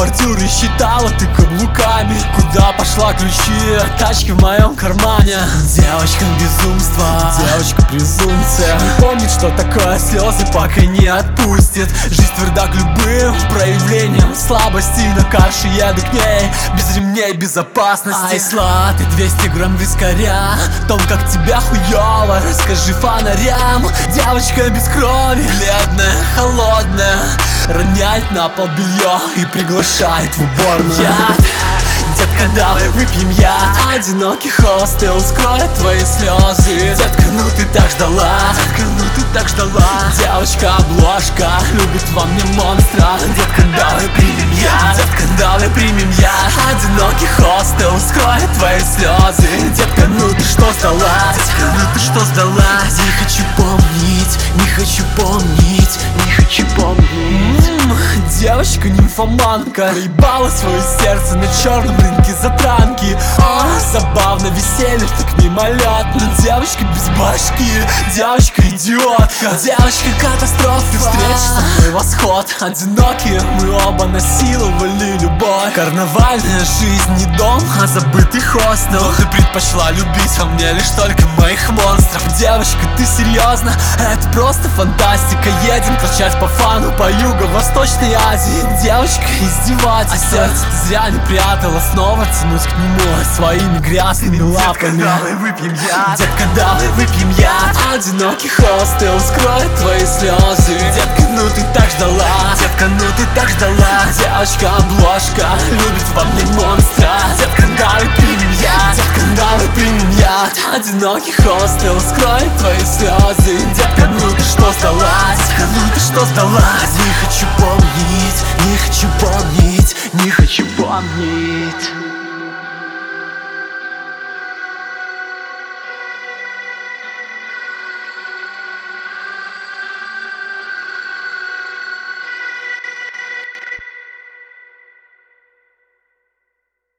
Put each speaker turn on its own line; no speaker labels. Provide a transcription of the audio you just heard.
бордюры, считала ты каблуками. Куда пошла ключи от тачки в моем кармане? Девочка безумства, девочка презумпция, не помнит, что такое слезы, пока не отпустит. Жизнь тверда к любым проявлениям слабости. На карше еду к ней, без ремней безопасности. Ай, сладкий 200 грамм вискаря, том, как тебя хуёво, расскажи фонарям. Девочка без крови, бледная, холодная, роняет на пол белье и приглашает в уборную. Детка, давай выпьем яд. Одинокий хостел скроет твои слезы. Детка, ну ты так ждала, детка, ну ты так ждала. Девочка обложка любит во мне монстра. Детка, давай примем яд. Детка, давай примем яд. Одинокий хостел скроет твои слезы. Детка, ну ты что сдала? Детка, ну ты что сдала? Не хочу помнить, не хочу помнить, не хочу помнить. Девочка нимфоманка проебала свое сердце на черном рынке затранки. Забавно, веселье так мимолетно. Девочка без башки, девочка идиотка, девочка катастрофа. Ты встретишь со мной восход. Одинокие мы оба насиловали любовь. Карнавальная жизнь не дом, а забытый хостел. Но ты предпочла любить во мне лишь только моих монстров. Девочка, ты серьезно? Это просто фантастика. Едем торчать по фану по Юго-Восточной Азии. Девочка издевается, а сердце ты зря не прятала. Снова тянусь к нему своими грязными лапами. Детка, давай выпьем яд. Детка, давай выпьем яд. Одинокий хостел скроет твои слезы. Детка, ну ты так ждала, детка, ну ты так ждала. Девочка обложка любит во мне монстра. Детка, давай примем яд. Детка, давай примем яд. Одинокий хостел скроет твои слезы. Детка, ну ты что сдала? Детка, ну ты что сдала? Не хочу помнить, не хочу помнить, не хочу помнить.